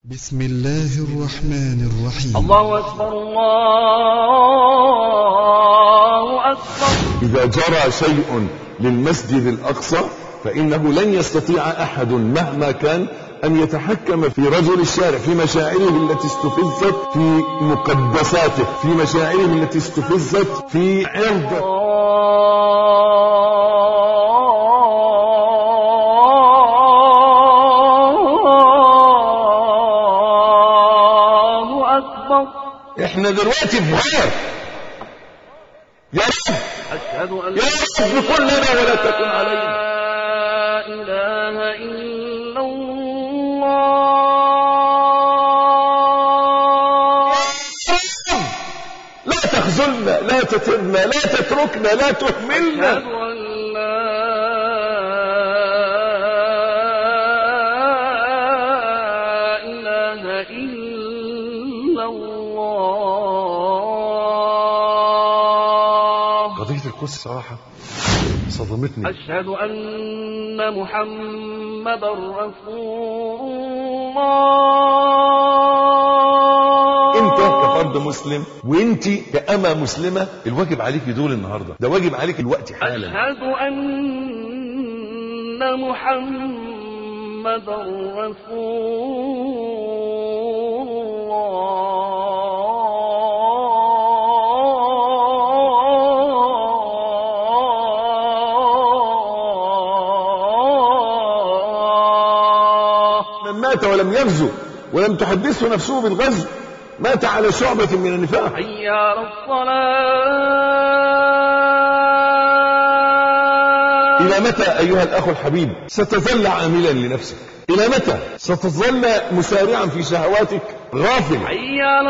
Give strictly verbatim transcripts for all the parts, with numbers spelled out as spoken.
بسم الله الرحمن الرحيم. الله أكبر الله أكبر. إذا جرى شيء للمسجد الأقصى فإنه لن يستطيع أحد مهما كان أن يتحكم في رجل الشارع، في مشاعره التي استفزت، في مقدساته، في مشاعره التي استفزت، في عرضه. احنا دلوقتي في غير. يا رب أشهد أن يا رب كن لنا ولا تكن علينا. لا إله إلا الله. لا تخذلنا، لا تترنا، لا تتركنا، لا تهملنا. أشهد أن لا إله إلا الله. قضية القدس صراحة صدمتني. أشهد أن محمدا رسول الله. انت كفرد مسلم وانت كأمة مسلمة الواجب عليك دول النهاردة، ده واجب عليك الوقت حالا. أشهد أن محمدا رسول الله. من مات ولم يغزو ولم تحدثه نفسه بالغزو مات على شعبة من النفاق. حي على الصلاة. إلى متى أيها الأخ الحبيب ستظل عاملا لنفسك؟ إلى متى ستظل مسارعا في شهواتك غافلا؟ حي على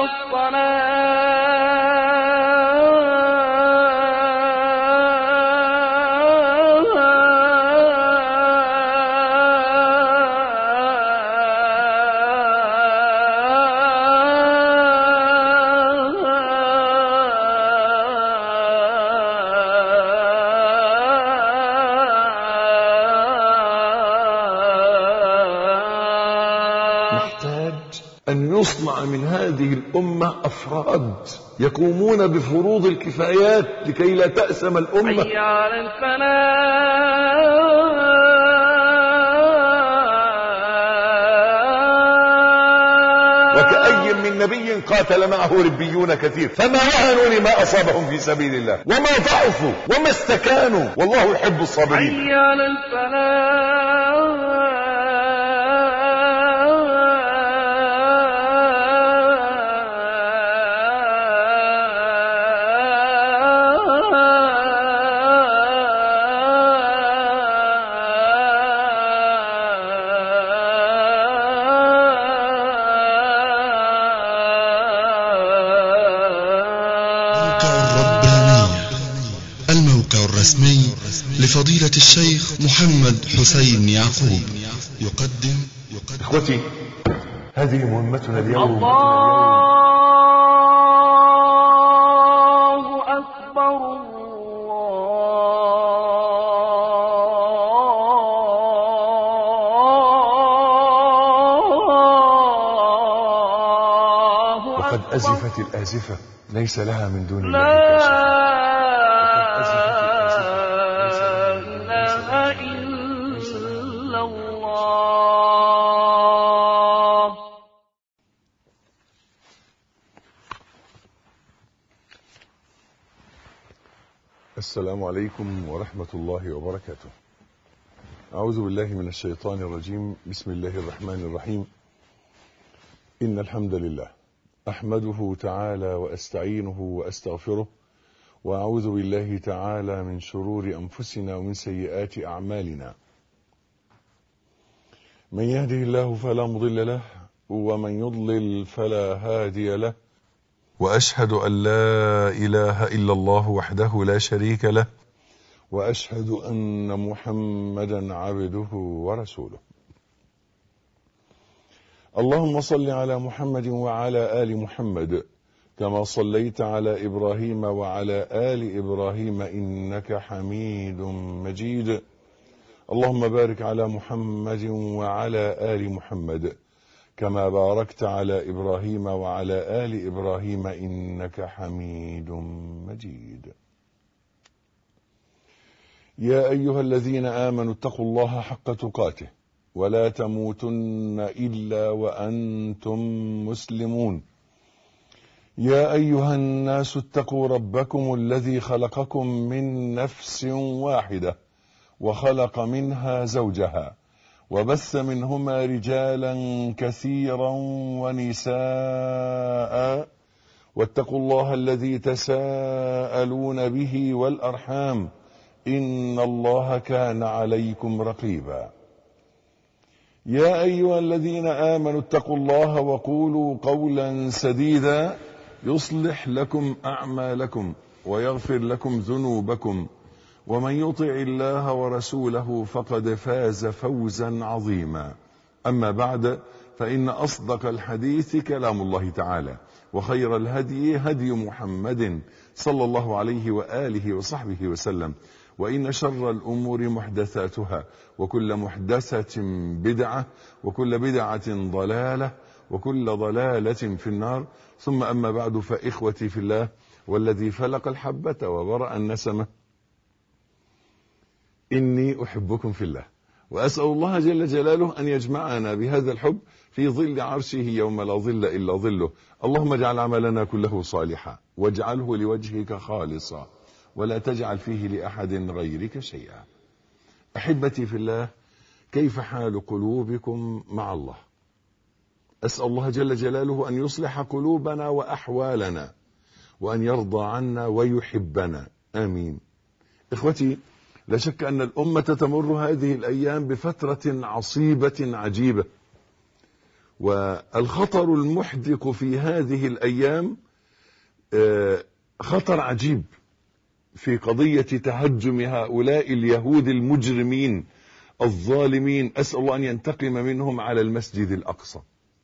أن يصنع من هذه الأمة أفراد يقومون بفروض الكفايات لكي لا تأسم الأمة. حي على الفلاح. وكأي من نبي قاتل معه ربيون كثير فما وهنوا لما أصابهم في سبيل الله وما ضعفوا وما استكانوا والله يحب الصابرين. حي على الفلاح. الموقع الرسمي لفضيلة الشيخ محمد حسين يعقوب يقدم يقدم إخوتي، هذه مهمتنا اليوم. الله أكبر الله. وقد أزفت الآزفة ليس لها من دون الله لا كاشف. إله إلا الله. السلام عليكم ورحمة الله وبركاته. أعوذ بالله من الشيطان الرجيم. بسم الله الرحمن الرحيم. إن الحمد لله أحمده تعالى وأستعينه وأستغفره، وأعوذ بالله تعالى من شرور أنفسنا ومن سيئات أعمالنا. من يهده الله فلا مضل له ومن يضلل فلا هادي له، وأشهد أن لا إله إلا الله وحده لا شريك له، وأشهد أن محمدا عبده ورسوله. اللهم صل على محمد وعلى آل محمد كما صليت على إبراهيم وعلى آل إبراهيم إنك حميد مجيد. اللهم بارك على محمد وعلى آل محمد كما باركت على إبراهيم وعلى آل إبراهيم إنك حميد مجيد. يا أيها الذين آمنوا اتقوا الله حق تقاته ولا تموتن إلا وأنتم مسلمون. يا أيها الناس اتقوا ربكم الذي خلقكم من نفس واحدة وخلق منها زوجها وبث منهما رجالا كثيرا ونساء، واتقوا الله الذي تساءلون به والأرحام إن الله كان عليكم رقيبا. يا أيها الذين آمنوا اتقوا الله وقولوا قولا سديدا يصلح لكم أعمالكم ويغفر لكم ذنوبكم، ومن يطع الله ورسوله فقد فاز فوزا عظيما. أما بعد، فإن أصدق الحديث كلام الله تعالى، وخير الهدي هدي محمد صلى الله عليه وآله وصحبه وسلم، وإن شر الأمور محدثاتها، وكل محدثة بدعة، وكل بدعة ضلالة، وكل ضلالة في النار. ثم أما بعد، فإخوتي في الله والذي فلق الحبة وبرأ النسمة، إني أحبكم في الله، وأسأل الله جل جلاله أن يجمعنا بهذا الحب في ظل عرشه يوم لا ظل إلا ظله. اللهم اجعل عملنا كله صالحا واجعله لوجهك خالصا ولا تجعل فيه لأحد غيرك شيئا. أحبتي في الله، كيف حال قلوبكم مع الله؟ أسأل الله جل جلاله أن يصلح قلوبنا وأحوالنا، وأن يرضى عنا ويحبنا، آمين. إخوتي، لا شك أن الأمة تمر هذه الأيام بفترة عصيبة عجيبة، والخطر المحدق في هذه الأيام خطر عجيب في قضية تهجم هؤلاء اليهود المجرمين الظالمين، أسأل الله أن ينتقم منهم، على المسجد الأقصى.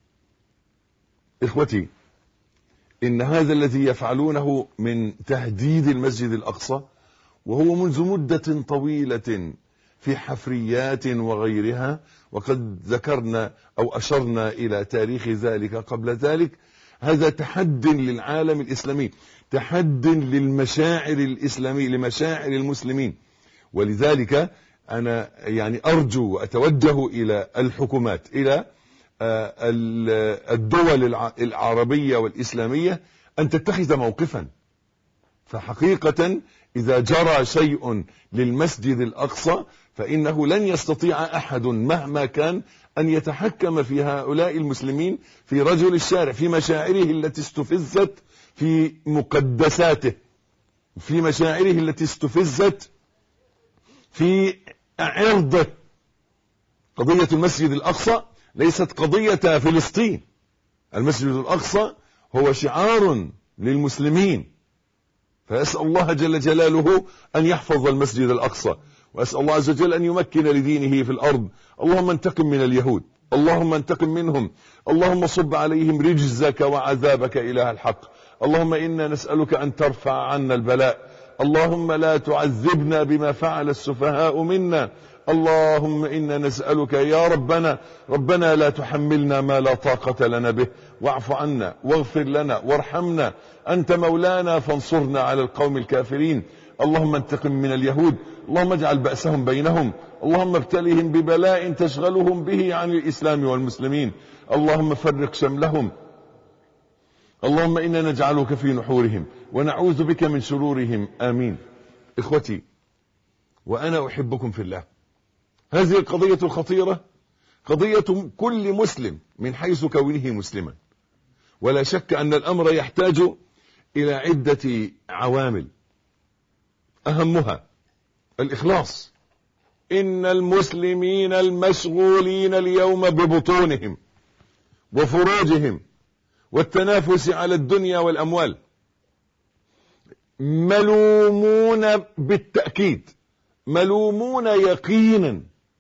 إخوتي، إن هذا الذي يفعلونه من تهديد المسجد الأقصى، وهو منذ مدة طويلة في حفريات وغيرها، وقد ذكرنا أو أشرنا إلى تاريخ ذلك قبل ذلك، هذا تحد للعالم الإسلامي، تحد للمشاعر الإسلامية، لمشاعر المسلمين. ولذلك أنا يعني أرجو وأتوجه إلى الحكومات، إلى الدول العربية والإسلامية، أن تتخذ موقفا. فحقيقة إذا جرى شيء للمسجد الأقصى فإنه لن يستطيع أحد مهما كان أن يتحكم في هؤلاء المسلمين، في رجل الشارع، في مشاعره التي استفزت في مقدساته، في مشاعره التي استفزت في عرضه. قضية المسجد الأقصى ليست قضية فلسطين، المسجد الأقصى هو شعار للمسلمين، فأسأل الله جل جلاله أن يحفظ المسجد الأقصى، وأسأل الله عز وجل أن يمكن لدينه في الأرض. اللهم انتقم من اليهود، اللهم انتقم منهم، اللهم صب عليهم رجزك وعذابك إله الحق. اللهم إنا نسألك أن ترفع عنا البلاء، اللهم لا تعذبنا بما فعل السفهاء منا. اللهم إنا نسألك يا ربنا ربنا لا تحملنا ما لا طاقة لنا به، واعف عنا واغفر لنا وارحمنا، أنت مولانا فانصرنا على القوم الكافرين. اللهم انتقم من اليهود، اللهم اجعل بأسهم بينهم، اللهم ابتلهم ببلاء تشغلهم به عن الإسلام والمسلمين، اللهم فرق شملهم. اللهم إنا نجعلك في نحورهم ونعوذ بك من شرورهم، آمين. إخوتي، وأنا أحبكم في الله، هذه القضية الخطيرة قضية كل مسلم من حيث كونه مسلما، ولا شك أن الأمر يحتاج إلى عدة عوامل، أهمها الإخلاص. إن المسلمين المشغولين اليوم ببطونهم وفروجهم والتنافس على الدنيا والأموال ملومون بالتأكيد، ملومون يقينا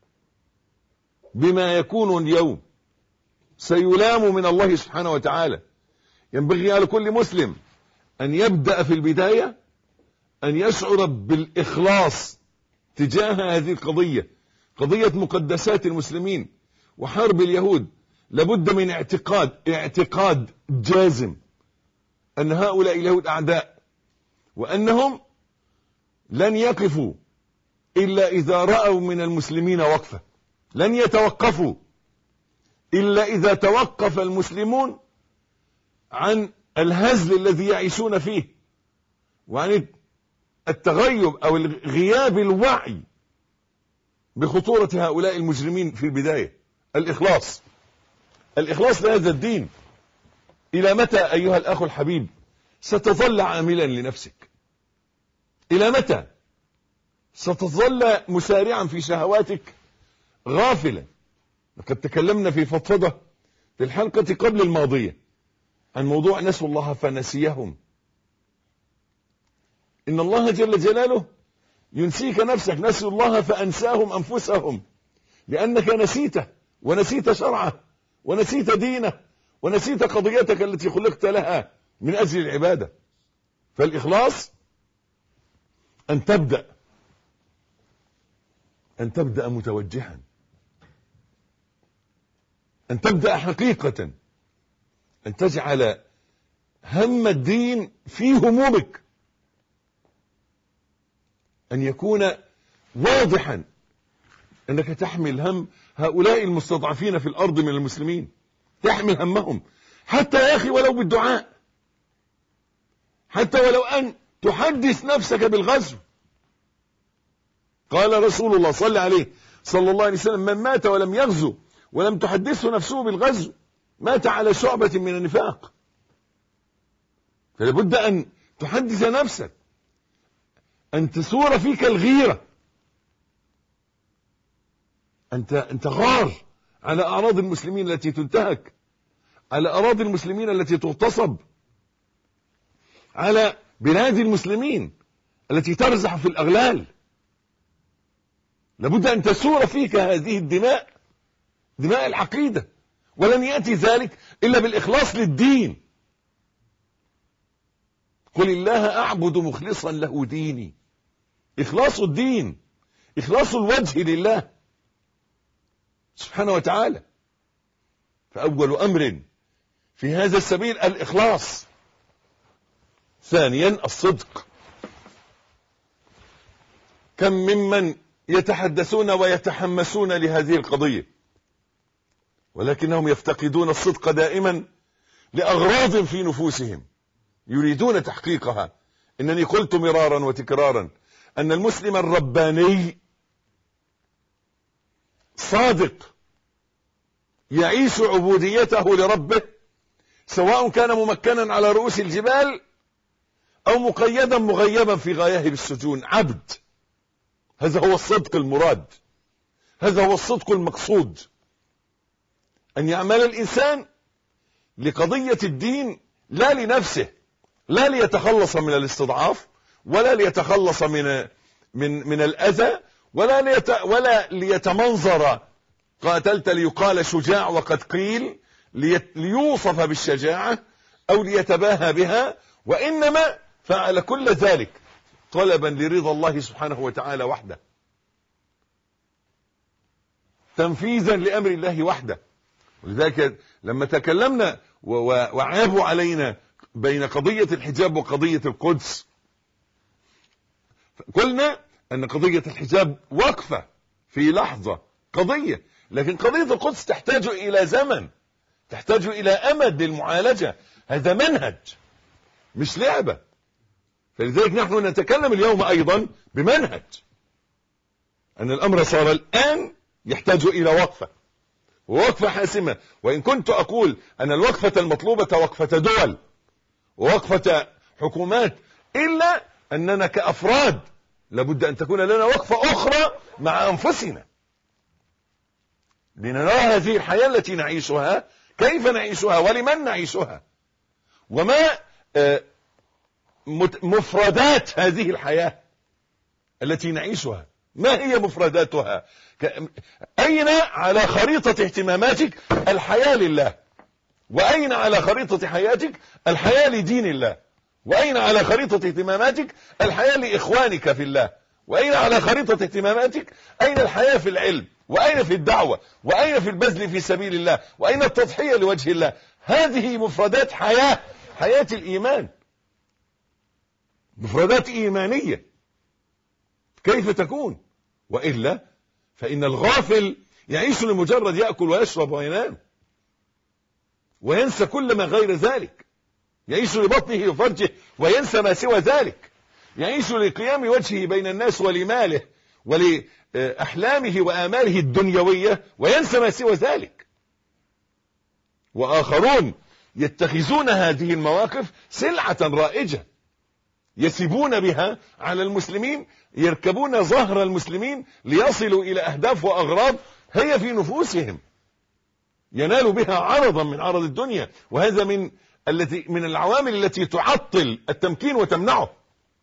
بما يكون اليوم، سيلام من الله سبحانه وتعالى. ينبغي على كل مسلم أن يبدأ في البداية أن يشعر بالإخلاص تجاه هذه القضية، قضية مقدسات المسلمين وحرب اليهود. لابد من اعتقاد اعتقاد جازم أن هؤلاء اليهود أعداء، وأنهم لن يقفوا إلا إذا رأوا من المسلمين وقفة، لن يتوقفوا إلا إذا توقف المسلمون عن الهزل الذي يعيشون فيه، وعن التغيب أو غياب الوعي بخطورة هؤلاء المجرمين في البداية. الإخلاص الإخلاص لهذا الدين. إلى متى أيها الأخ الحبيب ستظل عاملا لنفسك؟ إلى متى ستظل مسارعا في شهواتك غافلا؟ لقد تكلمنا في فضفضة في الحلقة قبل الماضية عن موضوع نسوا الله فنسيهم. إن الله جل جلاله ينسيك نفسك، نسوا الله فأنساهم أنفسهم، لأنك نسيته ونسيت شرعه ونسيت دينه ونسيت قضيتك التي خلقت لها من أجل العبادة. فالإخلاص أن تبدأ أن تبدأ متوجها، أن تبدأ حقيقة، أن تجعل هم الدين في همومك، أن يكون واضحا أنك تحمل هم هؤلاء المستضعفين في الأرض من المسلمين، تحمل همهم حتى يا أخي ولو بالدعاء، حتى ولو أن تحدث نفسك بالغزو. قال رسول الله صلى عليه صلى الله عليه وسلم: من مات ولم يغزو ولم تحدثه نفسه بالغزو مات على شعبة من النفاق. فلابد أن تحدث نفسك، أن تثور فيك الغيرة، أنت أنت غار على أعراض المسلمين التي تنتهك، على أراضي المسلمين التي تغتصب، على بلاد المسلمين التي ترزح في الأغلال. لابد أن تثور فيك هذه الدماء، دماء العقيدة، ولن يأتي ذلك إلا بالإخلاص للدين. قل الله أعبد مخلصا له ديني. إخلاص الدين، إخلاص الوجه لله سبحانه وتعالى. فأول أمر في هذا السبيل الإخلاص. ثانيا الصدق. كم ممن يتحدثون ويتحمسون لهذه القضية، ولكنهم يفتقدون الصدق دائما لأغراض في نفوسهم يريدون تحقيقها. إنني قلت مرارا وتكرارا أن المسلم الرباني صادق يعيش عبوديته لربه، سواء كان ممكنا على رؤوس الجبال أو مقيدا مغيبا في غياهب السجون. عبد. هذا هو الصدق المراد، هذا هو الصدق المقصود، أن يعمل الإنسان لقضية الدين لا لنفسه، لا ليتخلص من الاستضعاف، ولا ليتخلص من من من الأذى، ولا ليت ولا ليتمنظر قاتلت ليقال شجاع وقد قيل، ليوصف بالشجاعة أو ليتباهى بها، وإنما فعل كل ذلك طلبا لرضا الله سبحانه وتعالى وحده، تنفيذا لأمر الله وحده. ولذلك لما تكلمنا وعابوا علينا بين قضية الحجاب وقضية القدس، قلنا أن قضية الحجاب وقفة في لحظة قضية، لكن قضية القدس تحتاج إلى زمن، تحتاج إلى أمد للمعالجة. هذا منهج مش لعبة. فلذلك نحن نتكلم اليوم أيضا بمنهج، أن الأمر صار الآن يحتاج إلى وقفة، ووقفة حاسمة. وإن كنت أقول أن الوقفة المطلوبة وقفة دول ووقفة حكومات، إلا أننا كأفراد لابد أن تكون لنا وقفة أخرى مع أنفسنا، لنرى هذه الحياة التي نعيشها كيف نعيشها ولمن نعيشها، وما مفردات هذه الحياة التي نعيشها، ما هي مفرداتها. أين على خريطة اهتماماتك الحياة لله، وأين على خريطة حياتك الحياة لدين الله، وأين على خريطة اهتماماتك الحياة لإخوانك في الله وأين على خريطة اهتماماتك أين الحياة في العلم، وأين في الدعوة، وأين في البذل في سبيل الله، وأين التضحية لوجه الله. هذه مفردات حياة، حياة الإيمان، مفردات إيمانية. كيف تكون؟ وإلا فإن الغافل يعيش لمجرد يأكل ويشرب وينام وينسى كل ما غير ذلك، يعيش لبطنه وفرجه وينسى ما سوى ذلك، يعيش لقيام وجهه بين الناس ولماله ولأحلامه وآماله الدنيوية وينسى ما سوى ذلك. وآخرون يتخذون هذه المواقف سلعة رائجة يسيبون بها على المسلمين، يركبون ظهر المسلمين ليصلوا إلى أهداف وأغراض هي في نفوسهم، ينالوا بها عرضا من عرض الدنيا. وهذا من التي من العوامل التي تعطل التمكين وتمنعه.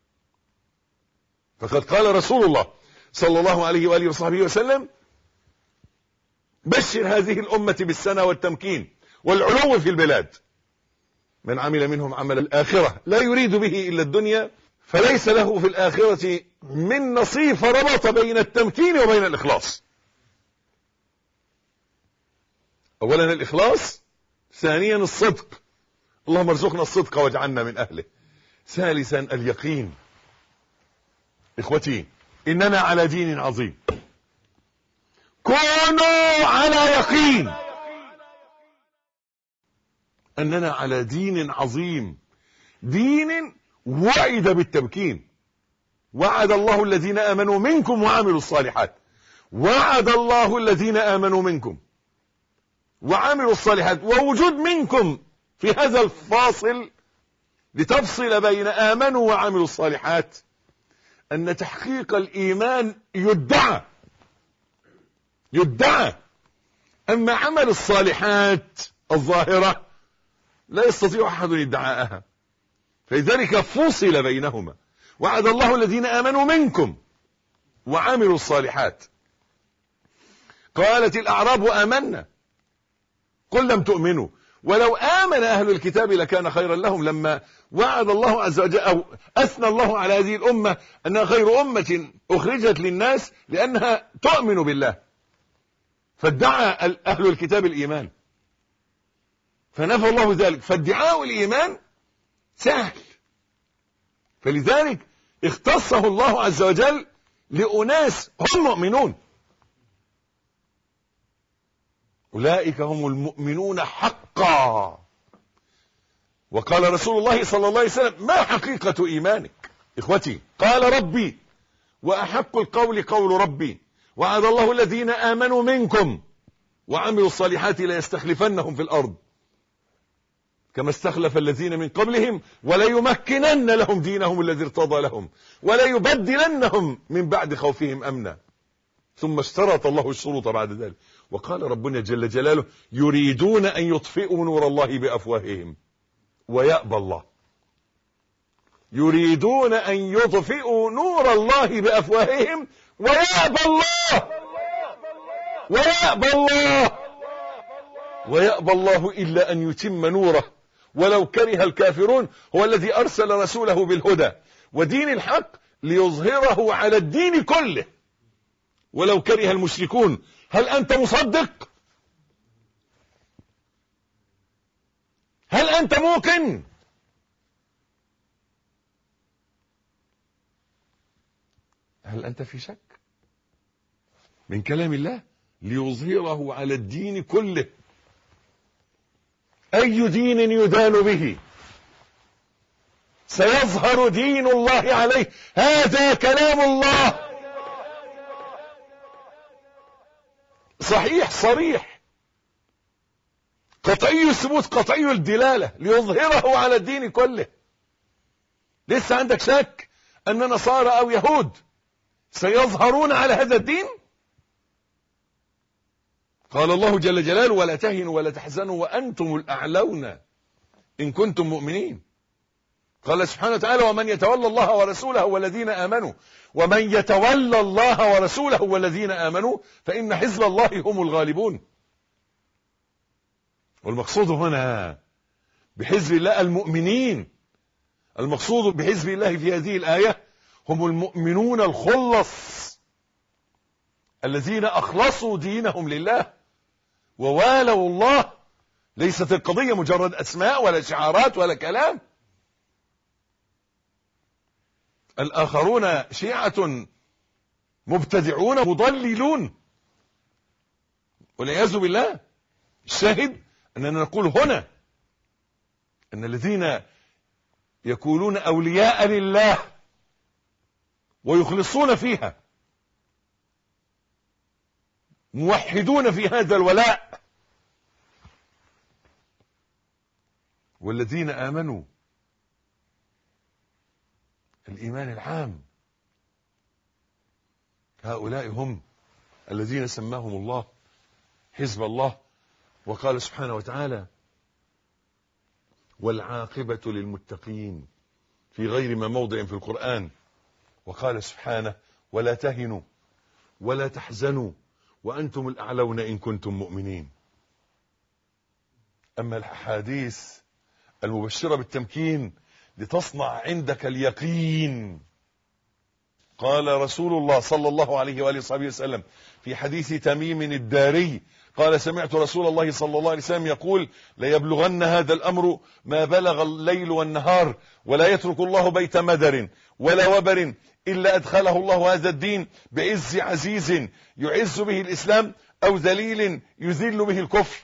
فقد قال رسول الله صلى الله عليه وآله وصحبه وسلم: بشر هذه الأمة بالسنة والتمكين والعلو في البلاد، من عمل منهم عمل الآخرة لا يريد به إلا الدنيا فليس له في الآخرة من نصيب، فربط بين التمكين وبين الإخلاص. أولا الإخلاص، ثانيا الصدق، اللهم ارزقنا الصدق واجعلنا من أهله، ثالثا اليقين. إخوتي إننا على دين عظيم، كونوا على يقين أننا على دين عظيم، دين وعد بالتمكين. وعد الله الذين آمنوا منكم وعملوا الصالحات، وعد الله الذين آمنوا منكم وعملوا الصالحات. ووجود منكم في هذا الفاصل لتفصل بين آمنوا وعملوا الصالحات أن تحقيق الإيمان يدعى يدعى أما عمل الصالحات الظاهرة لا يستطيع أحد ادعاءها، فلذلك فصل بينهما. وعد الله الذين آمنوا منكم وعملوا الصالحات. قالت الأعراب آمنا قل لم تؤمنوا ولو آمن أهل الكتاب لكان خيرا لهم. لما وعد الله عز وجل أو أثنى الله على هذه الأمة أنها خير أمة أخرجت للناس لأنها تؤمن بالله، فادعى أهل الكتاب الإيمان فنفى الله ذلك. فادعاء الإيمان سهل، فلذلك اختصه الله عز وجل لأناس هم مؤمنون، أولئك هم المؤمنون حقا. وقال رسول الله صلى الله عليه وسلم: ما حقيقة إيمانك؟ إخوتي، قال: ربي وأحق القول قول ربي، وعد الله الذين آمنوا منكم وعملوا الصالحات ليستخلفنهم في الأرض كما استخلف الذين من قبلهم وليمكنن لهم دينهم الذي ارتضى لهم وليبدلنهم من بعد خوفهم أمنا. ثم اشترط الله الشروط بعد ذلك. وقال ربنا جل جلاله: يريدون أن يطفئوا نور الله بأفواههم ويأبى الله. يريدون أن يطفئوا نور الله بأفواههم ويأبى الله ويأبى الله ويأبى الله إلا أن يتم نوره ولو كره الكافرون. هو الذي أرسل رسوله بالهدى ودين الحق ليظهره على الدين كله ولو كره المشركون. هل أنت مصدق؟ هل أنت موقن؟ هل أنت في شك من كلام الله؟ ليظهره على الدين كله. أي دين يدان به؟ سيظهر دين الله عليه. هذا كلام الله صحيح صريح قطعي الثبوت قطعي الدلالة، ليظهره على الدين كله. لسه عندك شك أن نصارى أو يهود سيظهرون على هذا الدين؟ قال الله جل جلاله: ولا تهنوا ولا تحزنوا وأنتم الأعلون إن كنتم مؤمنين. قال سبحانه وتعالى: ومن يتولى الله ورسوله والذين آمنوا ومن يتولى الله ورسوله والذين آمنوا فإن حزب الله هم الغالبون. والمقصود هنا بحزب الله المؤمنين. المقصود بحزب الله في هذه الآية هم المؤمنون الخلص الذين أخلصوا دينهم لله ووالوا الله. ليست القضية مجرد أسماء ولا شعارات ولا كلام. الآخرون شيعة مبتدعون مضللون والعياذ بالله. الشاهد أننا نقول هنا أن الذين يكونون أولياء لله ويخلصون فيها موحدون في هذا الولاء، والذين آمنوا الإيمان العام هؤلاء هم الذين سماهم الله حزب الله. وقال سبحانه وتعالى: والعاقبة للمتقين، في غير ما موضع في القرآن. وقال سبحانه: ولا تهنوا ولا تحزنوا وأنتم الأعلون إن كنتم مؤمنين. أما الأحاديث المبشرة بالتمكين لتصنع عندك اليقين، قال رسول الله صلى الله عليه وآله وصحبه وسلم في حديث تميم الداري قال: سمعت رسول الله صلى الله عليه وسلم يقول: ليبلغن هذا الأمر ما بلغ الليل والنهار، ولا يترك الله بيت مدر ولا وبر إلا أدخله الله هذا الدين بعز عزيز يعز به الإسلام أو ذليل يذل به الكفر.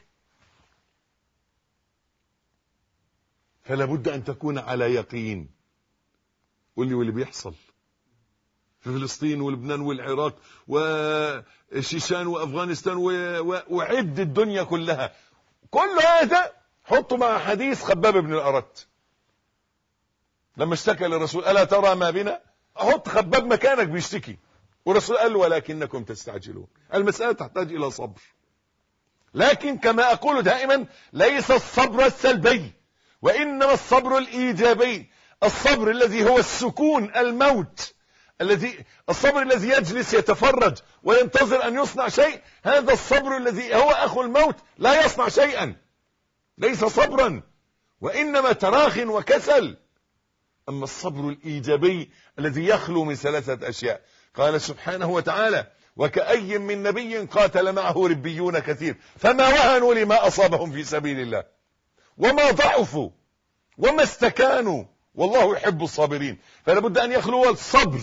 فلا بد أن تكون على يقين. قل لي واللي بيحصل في فلسطين ولبنان والعراق وشيشان وأفغانستان وعد الدنيا كلها، كل هذا حطوا مع حديث خباب بن الأرت لما اشتكى للرسول: ألا ترى ما بنا؟ حط خباب مكانك بيشتكي، والرسول قال: ولكنكم تستعجلون. المسألة تحتاج إلى صبر، لكن كما أقول دائما ليس الصبر السلبي وإنما الصبر الإيجابي، الصبر الذي هو السكون الموت، الذي الصبر الذي يجلس يتفرج وينتظر أن يصنع شيء. هذا الصبر الذي هو أخو الموت لا يصنع شيئا، ليس صبرا وإنما تراخ وكسل. أما الصبر الإيجابي الذي يخلو من ثلاثة أشياء. قال سبحانه وتعالى: وكأي من نبي قاتل معه ربيون كثير فما وهنوا لما أصابهم في سبيل الله وما ضعفوا وما استكانوا والله يحب الصابرين. فلا بد أن يخلو الصبر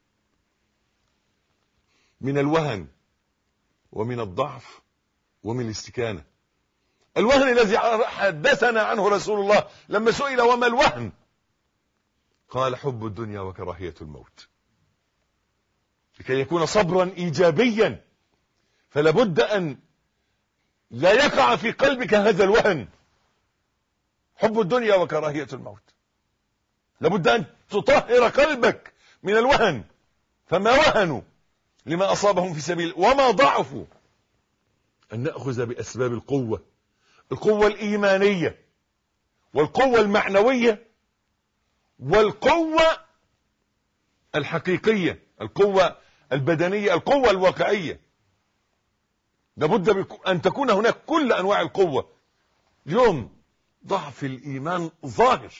من الوهن ومن الضعف ومن الاستكانة. الوهن الذي حدثنا عنه رسول الله لما سئل: وما الوهن؟ قال: حب الدنيا وكراهية الموت. لكي يكون صبرا إيجابيا فلا بد أن لا يقع في قلبك هذا الوهن، حب الدنيا وكراهية الموت. لابد أن تطهر قلبك من الوهن. فما وهنوا لما أصابهم في سبيل وما ضعفوا. أن نأخذ بأسباب القوة، القوة الإيمانية والقوة المعنوية والقوة الحقيقية، القوة البدنية، القوة الواقعية. لابد أن تكون هناك كل أنواع القوة. اليوم ضعف الإيمان ظاهر،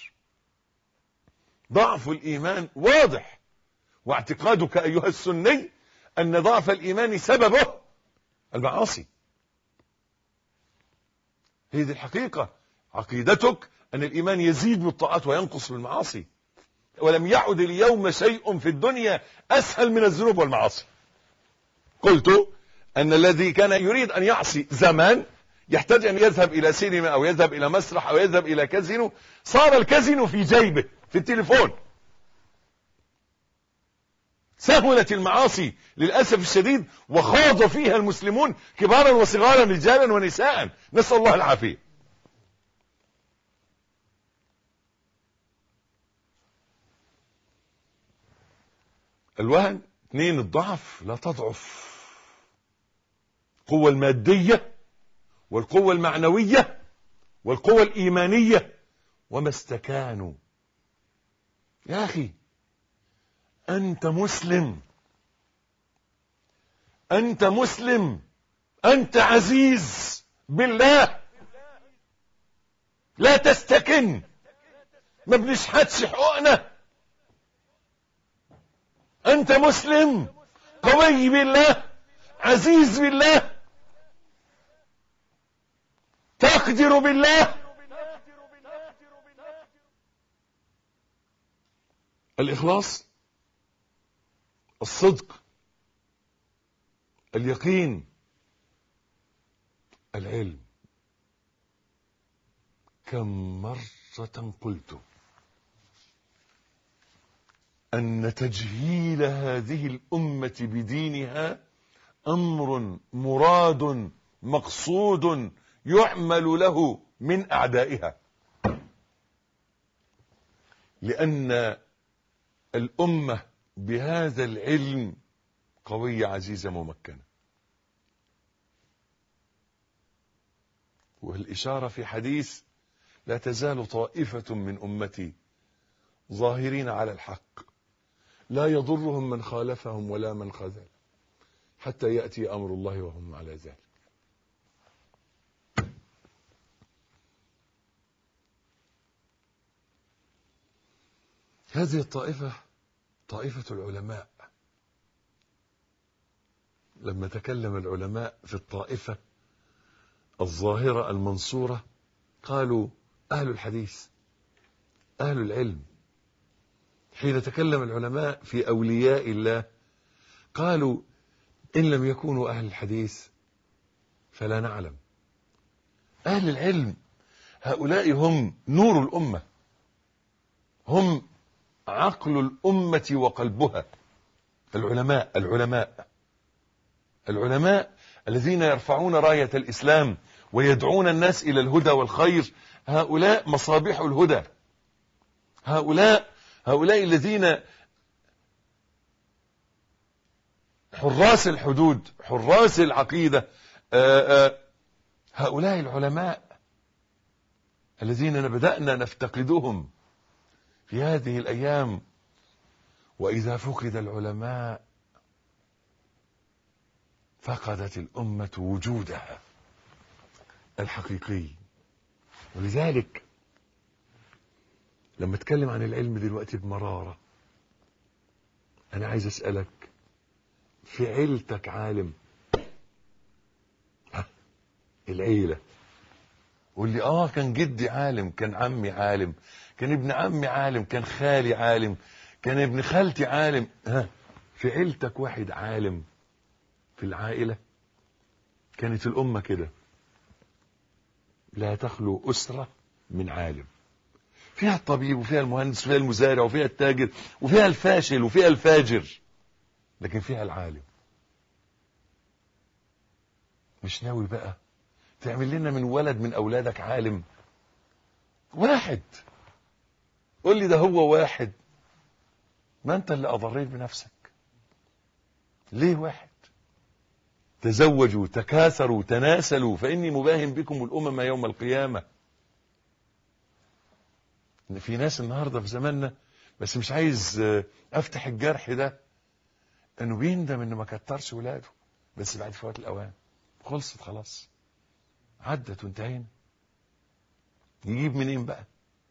ضعف الإيمان واضح، واعتقادك أيها السني أن ضعف الإيمان سببه المعاصي. هذه الحقيقة. عقيدتك أن الإيمان يزيد بالطاعات وينقص بالمعاصي، ولم يعد اليوم شيء في الدنيا أسهل من الذنوب والمعاصي. قلت أن الذي كان يريد أن يعصي زمان يحتاج أن يذهب إلى سينما أو يذهب إلى مسرح أو يذهب إلى كازينو، صار الكازينو في جيبه في التليفون. سهلت المعاصي للأسف الشديد وخاض فيها المسلمون كبارا وصغارا رجالا ونساء، نسأل الله العافية. الوهن. اثنين، الضعف. لا تضعف. القوة المادية والقوة المعنوية والقوة الإيمانية وما استكانوا. يا أخي أنت مسلم، أنت مسلم، أنت عزيز بالله، لا تستكن، ما بنشحتش حقوقنا. أنت مسلم قوي بالله عزيز بالله تقدر بالله. الإخلاص، الصدق، اليقين، العلم. كم مرة قلت أن تجهيل هذه الأمة بدينها أمر مراد مقصود يعمل له من أعدائها، لأن الأمة بهذا العلم قوية عزيزة ممكنة. والإشارة في حديث: لا تزال طائفة من أمتي ظاهرين على الحق لا يضرهم من خالفهم ولا من خذل حتى يأتي أمر الله وهم على ذلك. هذه الطائفة طائفة العلماء. لما تكلم العلماء في الطائفة الظاهرة المنصورة قالوا أهل الحديث، أهل العلم. حين تكلم العلماء في أولياء الله قالوا إن لم يكونوا أهل الحديث فلا نعلم. أهل العلم هؤلاء هم نور الأمة، هم عقل الأمة وقلبها. العلماء العلماء العلماء الذين يرفعون راية الإسلام ويدعون الناس إلى الهدى والخير، هؤلاء مصابيح الهدى. هؤلاء هؤلاء الذين حراس الحدود، حراس العقيدة. آآ آآ هؤلاء العلماء الذين بدأنا نفتقدهم في هذه الأيام. وإذا فقد العلماء فقدت الأمة وجودها الحقيقي. ولذلك لما اتكلم عن العلم دلوقتي بمرارة، أنا عايز أسألك: في عيلتك عالم؟ ها، العيلة. قول لي: آه كان جدي عالم، كان عمي عالم، كان ابن عمي عالم، كان خالي عالم، كان ابن خالتي عالم. ها، في عيلتك واحد عالم؟ في العائلة كانت الأمة كده، لا تخلو أسرة من عالم. فيها الطبيب وفيها المهندس وفيها المزارع وفيها التاجر وفيها الفاشل وفيها الفاجر، لكن فيها العالم. مش ناوي بقى تعمل لنا من ولد من أولادك عالم؟ واحد. قول لي ده هو واحد، ما أنت اللي أضريت بنفسك. ليه واحد؟ تزوجوا، تكاثروا، تناسلوا، فإني مباهم بكم الأمم يوم القيامة. إن في ناس النهاردة في زماننا، بس مش عايز أفتح الجرح ده، إنه بيندم إنه ما كترش ولاده، بس بعد فوات الأوان. خلصت خلاص، عدت وانتهينا. يجيب منين بقى؟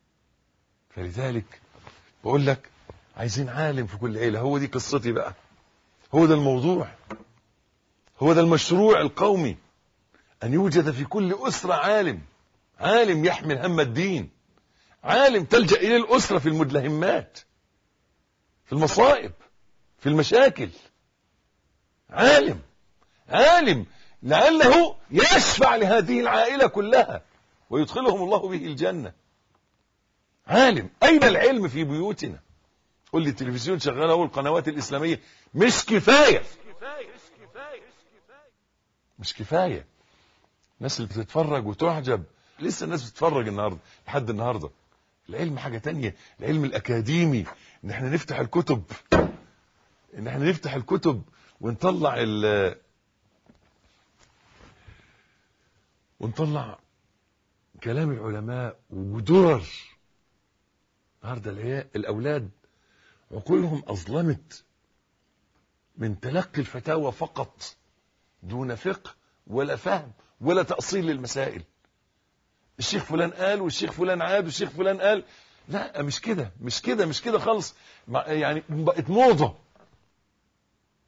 فلذلك بقول لك عايزين عالم في كل عيلة. هو دي قصتي بقى، هو ده الموضوع، هو ده المشروع القومي، أن يوجد في كل أسرة عالم، عالم يحمل هم الدين، عالم تلجأ إليه الأسرة في المدلهمات، في المصائب، في المشاكل. عالم عالم لعله يشفع لهذه العائلة كلها ويدخلهم الله به الجنة. عالم. أين العلم في بيوتنا؟ قل لي التلفزيون شغال أو القنوات الإسلامية، مش كفاية، مش كفاية. الناس اللي بتتفرج وتعجب، لسه الناس بتتفرج النهاردة لحد النهاردة. العلم حاجة تانية، العلم الأكاديمي، إن احنا نفتح الكتب، إن احنا نفتح الكتب ونطلع ال ونطلع كلام العلماء ودرر. النهارده الأولاد عقولهم أظلمت من تلقي الفتاوى فقط، دون فقه ولا فهم ولا تأصيل للمسائل. الشيخ فلان قال والشيخ فلان عاد والشيخ فلان قال. لا، مش كده، مش كده، مش كده خالص. يعني بقت موضة،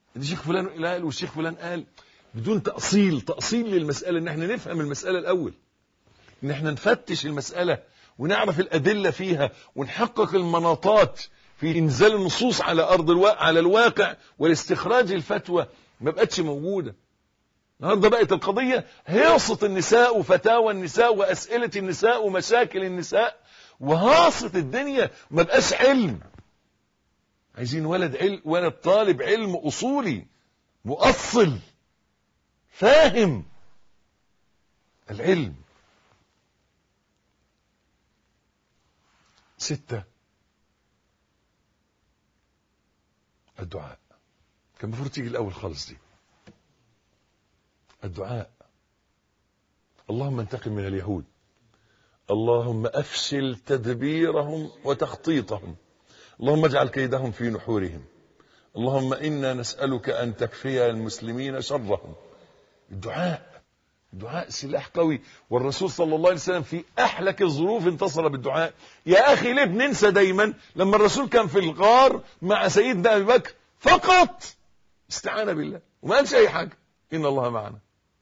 الشيخ فلان قال والشيخ فلان قال، بدون تأصيل تأصيل للمسألة، ان احنا نفهم المسألة الاول، ان احنا نفتش المسألة ونعرف الأدلة فيها ونحقق المناطات في إنزال النصوص على أرض الواقع على الواقع والاستخراج الفتوى ما بقتش موجودة. النهارده بقت القضية هيصة النساء وفتاوى النساء وأسئلة النساء ومشاكل النساء وهاصة الدنيا، ما بقاش علم. عايزين ولد علم، ولد طالب علم أصولي مؤصل فاهم العلم. ستة، الدعاء. كان المفروض تيجي الأول خالص دي. الدعاء. اللهم انتقم من اليهود، اللهم أفشل تدبيرهم وتخطيطهم، اللهم اجعل كيدهم في نحورهم، اللهم إنا نسألك أن تكفي المسلمين شرهم. الدعاء، الدعاء سلاح قوي، والرسول صلى الله عليه وسلم في أحلك الظروف انتصر بالدعاء. يا أخي ليه بننسى دايما لما الرسول كان في الغار مع سيدنا أبي بكر فقط استعان بالله وما قالش أي حاجة، إن الله معنا.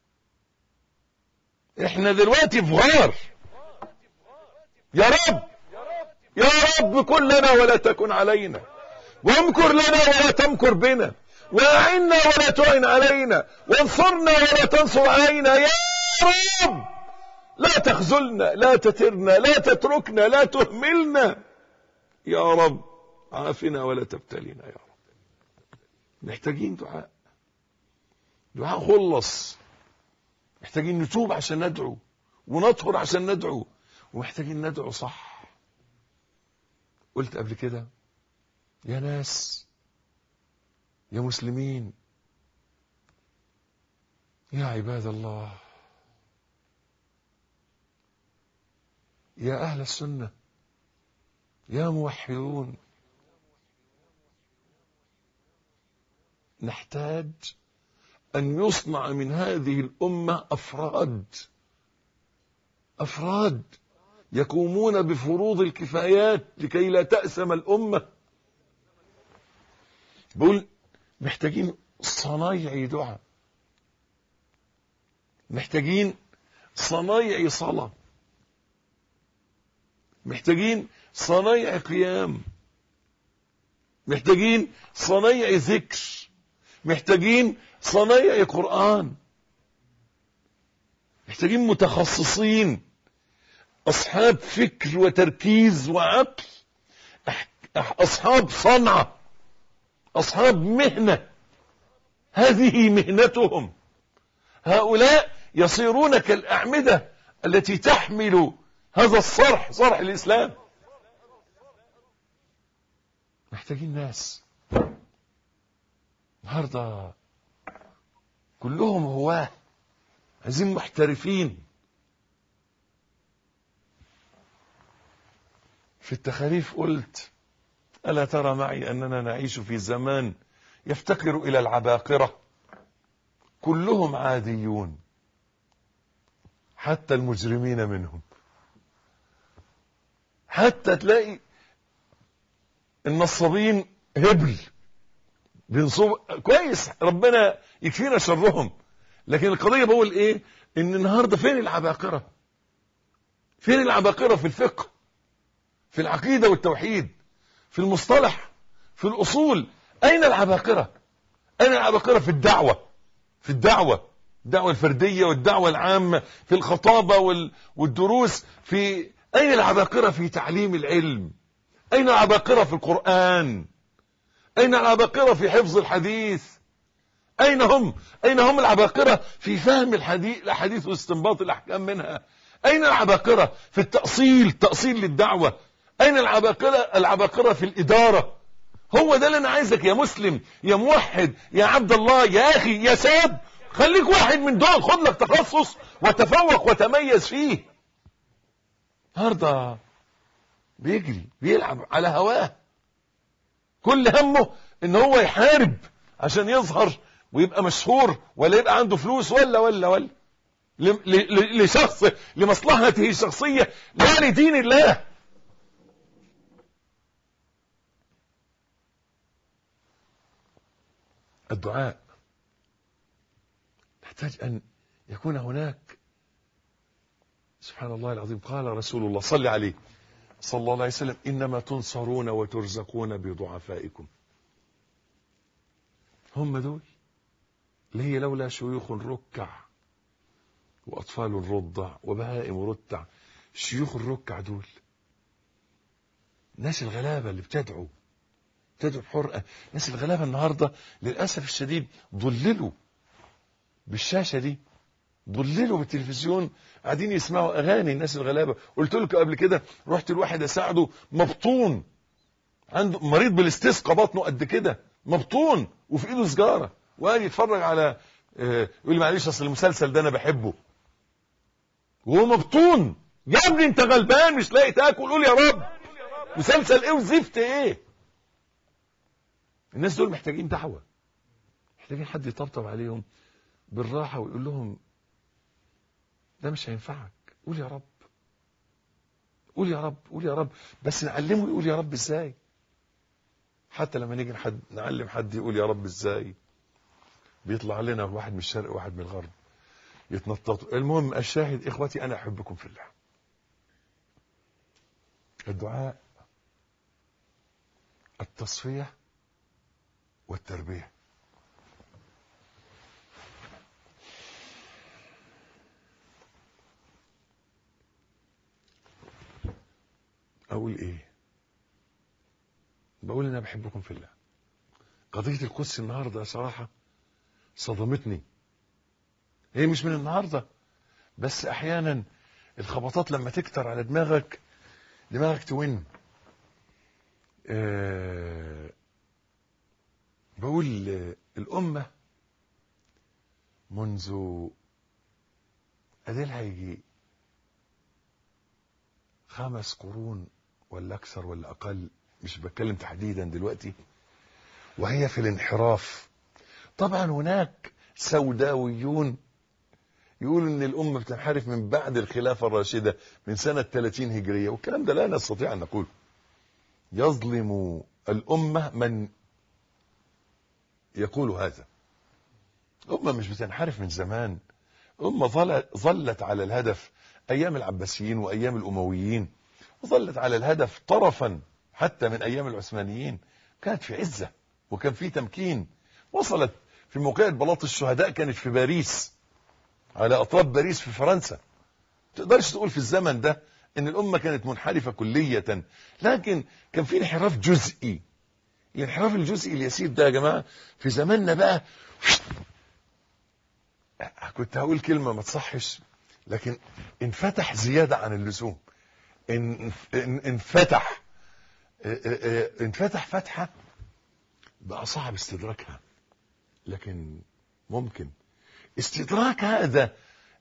إحنا دلوقتي في غار، يا رب يا رب كن لنا ولا تكن علينا، وامكر لنا ولا تمكر بنا، واعنا ولا تعن علينا، وانصرنا ولا تنصر علينا يا رب. لا تخذلنا، لا تترنا، لا تتركنا، لا تهملنا يا رب. عافنا ولا تبتلينا يا رب. محتاجين دعاء، دعاء خلص. محتاجين نتوب عشان ندعو، ونطهر عشان ندعو، ومحتاجين ندعو صح. قلت قبل كده يا ناس، يا مسلمين، يا عباد الله، يا أهل السنة، يا موحدون، نحتاج أن يصنع من هذه الأمة أفراد أفراد يقومون بفروض الكفايات لكي لا تأسم الأمة. بقول محتاجين صنايعي دعاء، محتاجين صنايعي صلاة، محتاجين صنايعي قيام، محتاجين صنايعي ذكر، محتاجين صنايعي قرآن، محتاجين متخصصين أصحاب فكر وتركيز وعقل، أصحاب صنعة، أصحاب مهنة، هذه مهنتهم. هؤلاء يصيرون كالأعمدة التي تحمل هذا الصرح، صرح الإسلام. محتاجين ناس النهارده كلهم هواه، عايزين محترفين. في التخاريف قلت ألا ترى معي أننا نعيش في زمان يفتقر إلى العباقرة، كلهم عاديون حتى المجرمين منهم. حتى تلاقي النصابين هبل بينصب كويس، ربنا يكفينا شرهم، لكن القضية بقول ايه؟ ان النهاردة فين العباقرة؟ فين العباقرة في الفقه، في العقيدة والتوحيد، في المصطلح، في الأصول؟ أين العباقرة؟ أين العباقرة في الدعوة؟ في الدعوة الدعوة الفردية والدعوة العامة، في الخطابة والدروس، في أين العباقرة في تعليم العلم؟ أين العباقرة في القرآن؟ أين العباقرة في حفظ الحديث؟ أين هم؟ أين هم العباقرة في فهم الحديث الحديث واستنباط الأحكام منها؟ أين العباقرة في التأصيل، تأصيل للدعوة؟ أين العباقرة العباقرة في الإدارة؟ هو ده اللي أنا عايزك يا مسلم، يا موحد، يا عبد الله، يا أخي، يا شاب، خليك واحد من دول، خد لك تخصص وتفوق وتميز فيه. النهارده بيجري بيلعب على هواه، كل همه ان هو يحارب عشان يظهر ويبقى مشهور، ولا يبقى عنده فلوس، ولا ولا ولا لشخص، لمصلحته الشخصية، لا لدين الله. الدعاء نحتاج أن يكون هناك. سبحان الله العظيم، قال رسول الله صلى عليه صلى الله عليه وسلم: إنما تنصرون وترزقون بضعفائكم. هم دول اللي هي لولا شيوخ ركع وأطفال رضع وبهائم رتع. شيوخ الركع دول ناس الغلابة اللي بتدعو بتدعو بحرقة. ناس الغلابة النهاردة للأسف الشديد ضللوا بالشاشة دي، ضللوا بالتلفزيون، قاعدين يسمعوا أغاني. الناس الغلابة قلت لكم قبل كده، رحت الواحد أساعده مبطون، عنده مريض بالاستسقاء، بطنه قد كده مبطون وفي ايده سجاره، وقال يتفرج على اه يقول لي معلش اصل المسلسل ده انا بحبه وهو مبطون. يا ابني انت غلبان مش لاقي تاكل، قول يا رب. مسلسل ايه وزفت ايه؟ الناس دول محتاجين دعوه، محتاجين حد يطبطب عليهم بالراحه ويقول لهم ده مش هينفعك، قول يا رب، قول يا رب، قول يا رب. بس نعلمه يقول يا رب ازاي. حتى لما نيجي حد نعلم حد يقول يا رب ازاي، بيطلع لنا واحد من الشرق وواحد من الغرب يتنططوا. المهم الشاهد اخوتي، انا احبكم في الله. الدعاء، التصفية والتربية. اقول ايه؟ بقول انا بحبكم في الله. قضية القدس النهاردة صراحة صدمتني. هي مش من النهاردة بس، احيانا الخبطات لما تكتر على دماغك دماغك تون. أه بقول الامة منذ اديلها يجي خمس قرون ولا اكثر ولا اقل، مش بتكلم تحديدا دلوقتي، وهي في الانحراف. طبعا هناك سوداويون يقولوا ان الامه بتنحرف من بعد الخلافه الراشده من سنه ثلاثين هجريه، والكلام ده لا نستطيع ان نقول. يظلم الامه من يقول هذا. امه مش بتنحرف من زمان، امه ظلت على الهدف ايام العباسيين وايام الامويين، وظلت على الهدف طرفا حتى من ايام العثمانيين. كانت في عزه وكان في تمكين. وصلت في موقعة بلاط الشهداء كانت في باريس، على اطراف باريس في فرنسا. تقدرش تقول في الزمن ده ان الامه كانت منحرفه كليه، لكن كان في انحراف جزئي. الانحراف الجزئي اليسير ده يا جماعه في زماننا بقى، كنت هقول كلمه ما تصحش، لكن انفتح زياده عن اللزوم. انفتح انفتح فتحه بقى صعب استدراكها، لكن ممكن استدراك هذا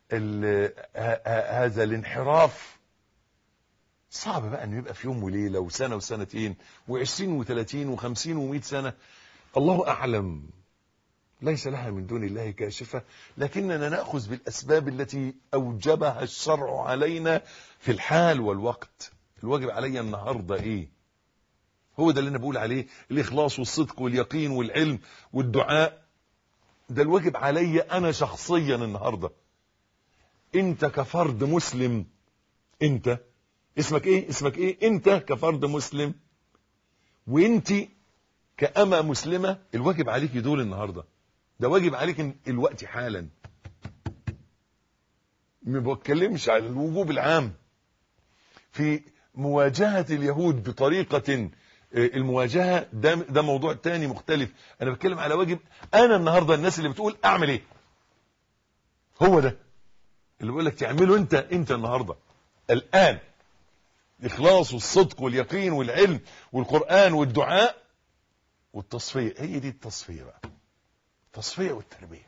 هذا الانحراف. صعب بقى انه يبقى في يوم وليله وسنه وسنتين وعشرين وثلاثين وخمسين ومئة سنه، الله اعلم، ليس لها من دون الله كاشفه. لكننا ناخذ بالاسباب التي اوجبها الشرع علينا في الحال والوقت. الواجب علي النهارده ايه؟ هو ده اللي انا بقول عليه، الاخلاص والصدق واليقين والعلم والدعاء. ده الواجب علي انا شخصيا النهارده. انت كفرد مسلم، انت اسمك ايه؟ اسمك ايه انت كفرد مسلم، وانت كأمة مسلمة، الواجب عليك دول النهارده. ده واجب عليك الوقت حالا. ما بتكلمش على الوجوب العام في مواجهة اليهود بطريقة المواجهة، ده ده موضوع تاني مختلف. انا بتكلم على واجب انا النهارده. الناس اللي بتقول اعمل ايه، هو ده اللي بقول لك تعمله انت انت النهارده الان. الاخلاص والصدق واليقين والعلم والقرآن والدعاء والتصفية. هي دي التصفية بقى، التصفية والتربية.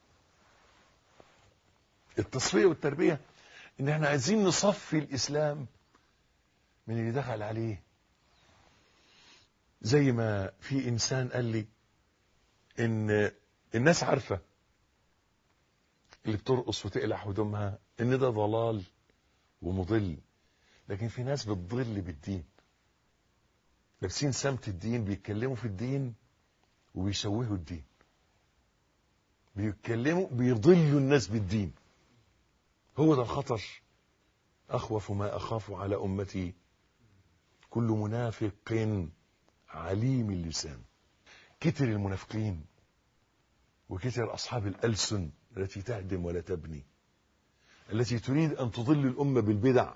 التصفية والتربية ان احنا عايزين نصفي الاسلام من اللي دخل عليه. زي ما في انسان قال لي ان الناس عارفة اللي بترقص وتقلع هدومها ان ده ضلال ومضل، لكن في ناس بتضل بالدين، لابسين سمت الدين، بيتكلموا في الدين وبيشوهوا الدين. بيتكلموا بيضلوا الناس بالدين. هو ده الخطر. أخوف ما أخاف على أمتي كل منافق عليم اللسان. كتر المنافقين وكتر أصحاب الألسن التي تهدم ولا تبني، التي تريد أن تضل الأمة بالبدع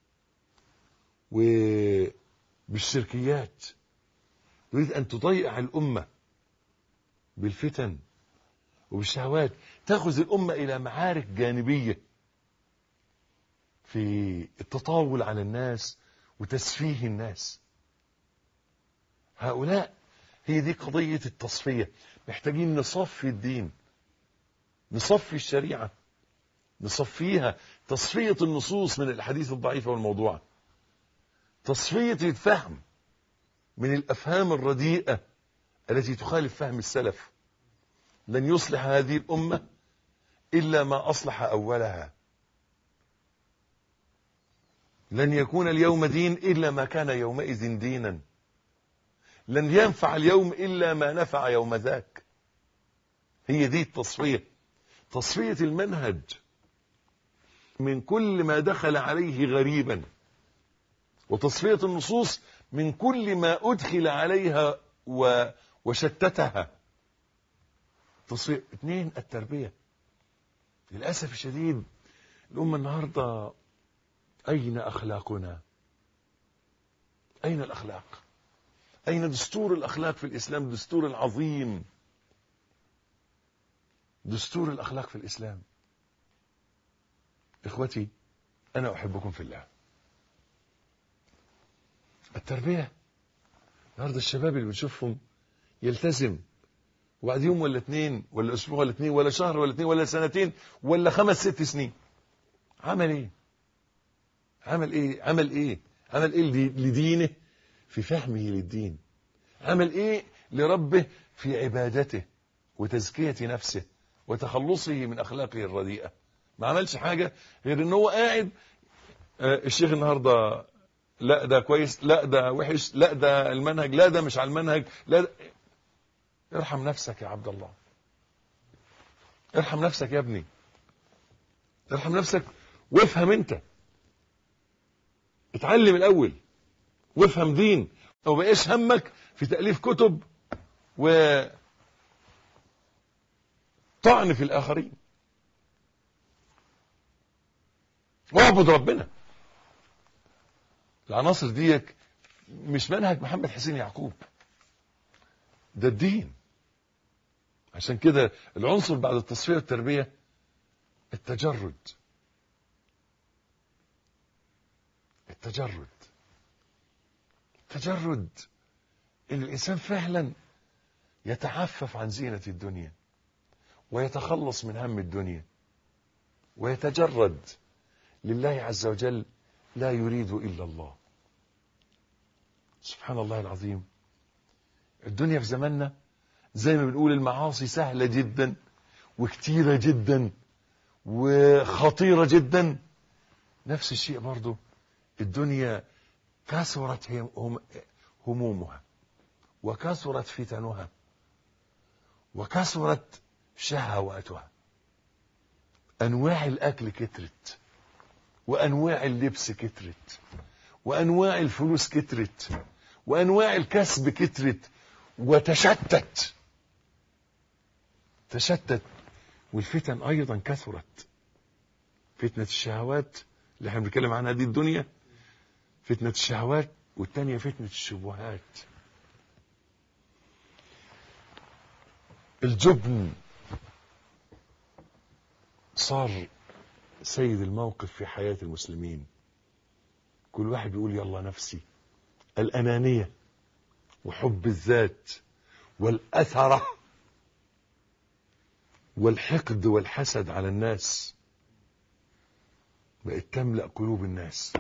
وبالشركيات، تريد أن تضيع الأمة بالفتن وبالشهوات، تأخذ الأمة إلى معارك جانبية في التطاول على الناس وتسفيه الناس. هؤلاء هي دي قضية التصفية. محتاجين نصفي الدين، نصفي الشريعة، نصفيها تصفية النصوص من الحديث الضعيفة والموضوعة، تصفية الفهم من الأفهام الرديئة التي تخالف فهم السلف. لن يصلح هذه الأمة إلا ما أصلح أولها. لن يكون اليوم دين إلا ما كان يومئذ دينا. لن ينفع اليوم إلا ما نفع يوم ذاك. هي دي التصفية، تصفية المنهج من كل ما دخل عليه غريبا، وتصفية النصوص من كل ما أدخل عليها و... وشتتها. تصفية. اثنين، التربية. للأسف الشديد الأمة النهاردة أين أخلاقنا؟ أين الأخلاق؟ أين دستور الأخلاق في الإسلام؟ الدستور العظيم، دستور الأخلاق في الإسلام. إخوتي، أنا أحبكم في الله. التربية. النهارده الشباب اللي بنشوفهم يلتزم، وبعد يوم ولا اثنين ولا أسبوع ولا اثنين ولا شهر ولا اثنين ولا سنتين ولا خمس ست سنين، عمل إيه؟ عمل إيه؟ عمل إيه؟ عمل إيه لدينه في فهمه للدين؟ عمل إيه لربه في عبادته وتزكية نفسه وتخلصه من أخلاقه الرديئة؟ ما عملش حاجة غير إن هو قاعد آه الشيخ النهاردة لا ده كويس، لا ده وحش، لا ده المنهج، لا ده مش على المنهج، لا ده. ارحم نفسك يا عبد الله، ارحم نفسك يا ابني، ارحم نفسك وافهم. انت اتعلم الأول وافهم دين، وما بقاش همك في تأليف كتب وطعن في الآخرين. واعبد ربنا. العناصر دي مش منهج محمد حسين يعقوب، ده الدين. عشان كده العنصر بعد التصفية والتربية التجرد. التجرد التجرد ان الانسان فعلا يتعفف عن زينة الدنيا ويتخلص من هم الدنيا ويتجرد لله عز وجل، لا يريد الا الله. سبحان الله العظيم. الدنيا في زماننا زي ما بنقول المعاصي سهلة جدا وكتيرة جدا وخطيرة جدا، نفس الشيء برضو الدنيا كثرت همومها وكثرت فتنها وكثرت شهواتها. أنواع الأكل كترت، وأنواع اللبس كترت، وأنواع الفلوس كترت، وأنواع الكسب كترت، وتشتت تشتت والفتن أيضا كثرت. فتنة الشهوات اللي احنا بنتكلم عنها دي الدنيا، فتنة الشهوات، والتانية فتنة الشبهات. الجبن صار سيد الموقف في حياة المسلمين. كل واحد بيقول يلا نفسي. الأنانية وحب الذات والأثرة والحقد والحسد على الناس بقت تملأ قلوب الناس.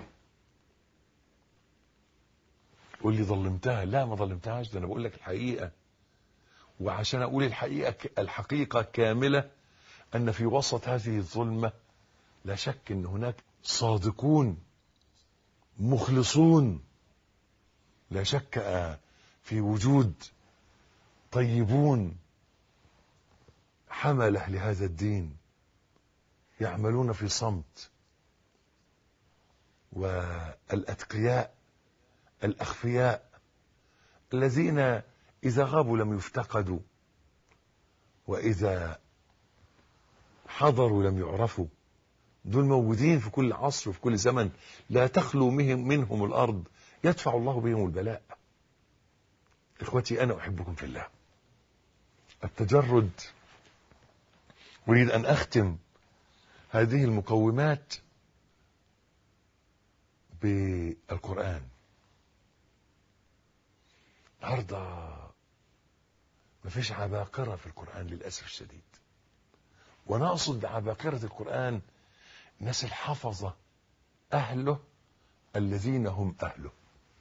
قول لي ظلمتها؟ لا ما ظلمتهاش، ده أنا بقول لك الحقيقة. وعشان أقول الحقيقة الحقيقة كاملة أن في وسط هذه الظلمة لا شك أن هناك صادقون مخلصون، لا شك في وجود طيبون حملة لهذا الدين يعملون في صمت، والأتقياء الأخفياء الذين إذا غابوا لم يفتقدوا، وإذا حضروا لم يعرفوا، دول موجودين في كل عصر وفي كل زمن، لا تخلو منهم, منهم الأرض، يدفع الله بهم البلاء. إخوتي أنا أحبكم في الله. التجرد، أريد أن أختم هذه المقومات بالقرآن. النهارده ما فيش عباقرة في القرآن للأسف الشديد، وأنا أقصد بعباقرة القرآن الناس الحفظة أهله الذين هم أهله.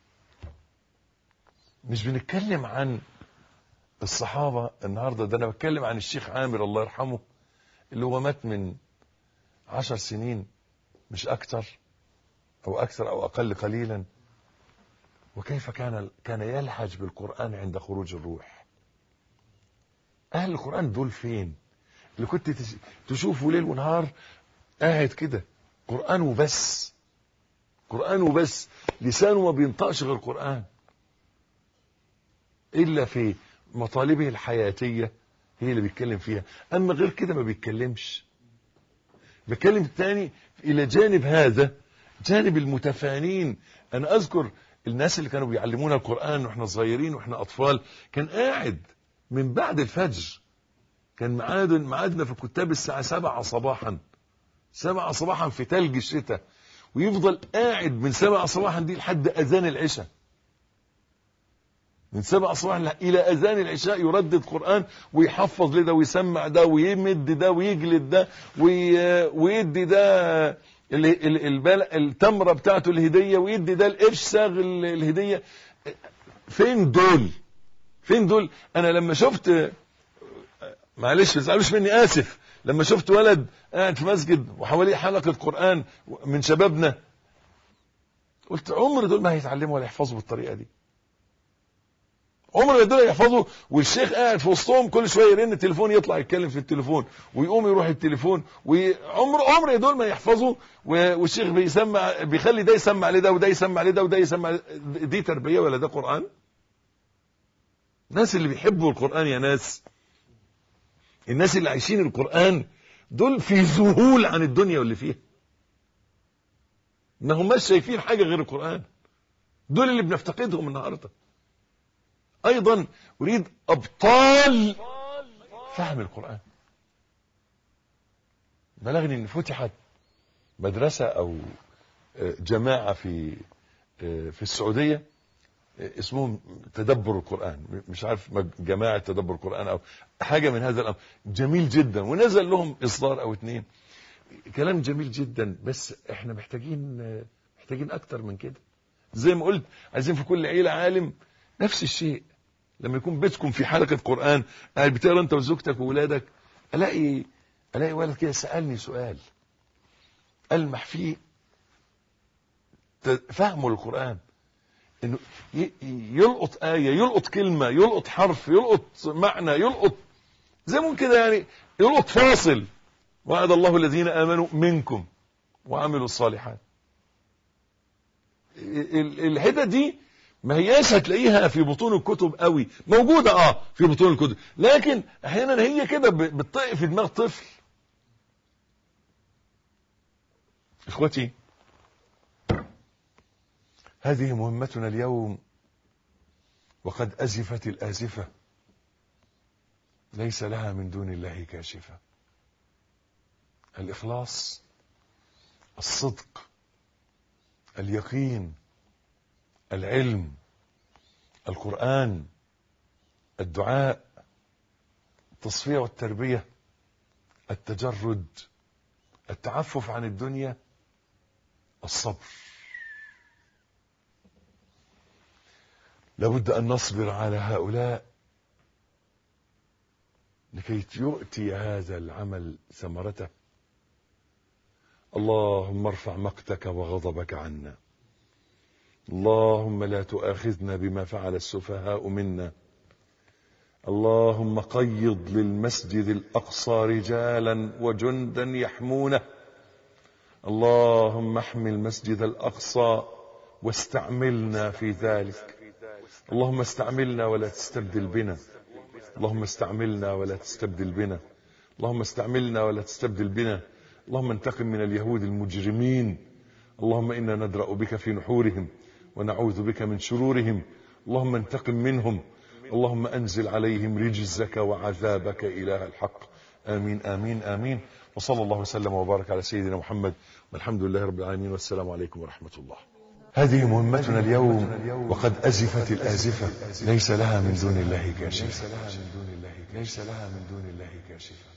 مش بنتكلم عن الصحابة النهارده، ده أنا بتكلم عن الشيخ عامر الله يرحمه اللي هو مات من عشر سنين مش أكتر أو أكثر أو أقل قليلا، وكيف كان كان يلهج بالقرآن عند خروج الروح. أهل القرآن دول فين؟ اللي كنت تشوفه ليل ونهار قاعد كده قرآن وبس، قرآن وبس، لسانه ما بينطقش غير قرآن إلا في مطالبه الحياتية هي اللي بيتكلم فيها، أما غير كده ما بيتكلمش. بيتكلم تاني إلى جانب هذا جانب المتفانين. أنا أذكر الناس اللي كانوا بيعلمونا القرآن وإحنا صغيرين وإحنا أطفال، كان قاعد من بعد الفجر، كان معاد معادنا في الكتاب الساعة سبعة صباحا، سبعة صباحا في تلج الشتاء، ويفضل قاعد من سبعة صباحا دي لحد أذان العشاء، من سبعة صباحا إلى أذان العشاء يردد قرآن ويحفظ لده ويسمع ده ويمد ده ويجلد ده ويدي ده التمرة بتاعته الهدية ويدي ده القرش ساغ الهدية. فين دول؟ فين دول؟ أنا لما شفت، معلش ما تزعلوش مني آسف، لما شفت ولد قاعد في مسجد وحواليه حلقة قرآن من شبابنا، قلت عمر دول ما هيتعلموا ولا يحفظوا بالطريقة دي، عمر دول يحفظوا. والشيخ قاعد في وسطهم كل شويه يرن التليفون، يطلع يتكلم في التليفون ويقوم يروح التليفون، وعمر عمر دول ما يحفظوا. والشيخ بيسمع، بيخلي ده يسمع لده وده يسمع لده وده يسمع. دي تربيه ولا ده قرآن؟ الناس اللي بيحبوا القرآن يا ناس، الناس اللي عايشين القرآن دول في ذهول عن الدنيا واللي فيها، ما هماش شايفين حاجه غير القرآن. دول اللي بنفتقدهم النهارده. ايضا اريد ابطال فهم القرآن. بلغني ان فتحت مدرسة او جماعة في في السعودية اسمهم تدبر القرآن، مش عارف جماعة تدبر القرآن او حاجة من هذا الامر، جميل جدا، ونزل لهم اصدار او اتنين، كلام جميل جدا. بس احنا محتاجين محتاجين اكتر من كده. زي ما قلت عايزين في كل عيلة عالم. نفس الشيء لما يكون بيتكم في حلقة قرآن قاعد بتقرا انت وزوجتك وولادك، الاقي الاقي ولد كده سألني سؤال ألمح فيه فهمه للقرآن، انه يلقط آية، يلقط كلمة، يلقط حرف، يلقط معنى، يلقط زي ما كده يعني، يلقط فاصل. وعد الله الذين آمنوا منكم وعملوا الصالحات. الحتة دي ما هياش هتلاقيها في بطون الكتب قوي، موجودة اه في بطون الكتب، لكن احيانا هي كده بتطيق في دماغ طفل. اخوتي، هذه مهمتنا اليوم، وقد أزفت الآزفة، ليس لها من دون الله كاشفة. الإخلاص، الصدق، اليقين، العلم، القرآن، الدعاء، التصفية والتربية، التجرد، التعفف عن الدنيا، الصبر. لابد أن نصبر على هؤلاء لكي يؤتي هذا العمل ثمرته. اللهم ارفع مقتك وغضبك عنا، اللهم لا تؤاخذنا بما فعل السفهاء منا، اللهم قيض للمسجد الأقصى رجالا وجندا يحمونه. اللهم احمي المسجد الأقصى واستعملنا في ذلك. اللهم استعملنا ولا تستبدل بنا. اللهم استعملنا ولا تستبدل بنا. اللهم استعملنا ولا تستبدل بنا. اللهم انتقم من اليهود المجرمين. اللهم إنا ندرأ بك في نحورهم ونعوذ بك من شرورهم. اللهم انتقم منهم. اللهم أنزل عليهم رجزك وعذابك إله الحق. آمين آمين آمين. وصلى الله وسلم وبارك على سيدنا محمد والحمد لله رب العالمين والسلام عليكم ورحمة الله. هذه مهمتنا اليوم وقد أزفت الآزفة، ليس لها من دون الله كاشفة. ليس لها من دون الله كاشفة.